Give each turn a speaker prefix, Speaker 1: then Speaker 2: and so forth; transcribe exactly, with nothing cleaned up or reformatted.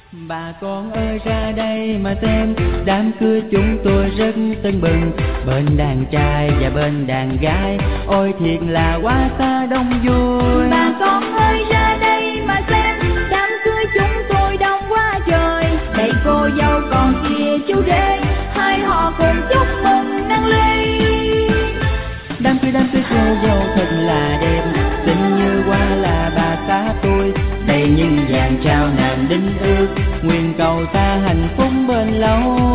Speaker 1: Bà con ơi ra đây mà xem, đám cưới chúng tôi rất tưng bừng, bên đàn trai và bên đàn gái, ôi thiệt là quá xa đông vui.
Speaker 2: Bà con ơi ra đây mà xem, đám cưới chúng tôi đông quá trời, đây cô dâu còn kia chú rể, hai họ cùng chúc mừng nâng ly.
Speaker 1: Đám cưới đám cưới cô dâu thật là đẹp, xinh như hoa là bà xã tôi, đầy những vàng trao nàng đính ước, nguyện cầu ta hạnh phúc bền lâu.